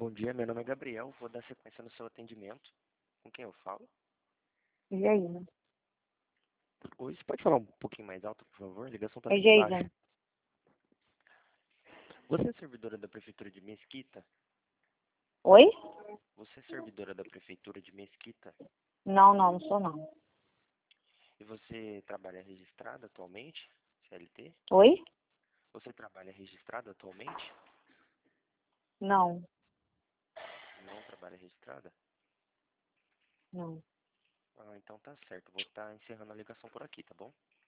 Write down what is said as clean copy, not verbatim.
Bom dia, meu nome é Gabriel, vou dar sequência no seu atendimento. Com quem eu falo? Geisa. Oi, você pode falar um pouquinho mais alto, por favor? A ligação está É bem Geisa. baixa. Você é servidora da Prefeitura de Mesquita? Oi? Você é servidora da Prefeitura de Mesquita? Não, não sou não. E você trabalha registrada atualmente? CLT? Oi? Você trabalha registrada atualmente? Não, Não trabalha registrada? não. Ah, então tá certo. Vou estar encerrando a ligação por aqui, tá bom?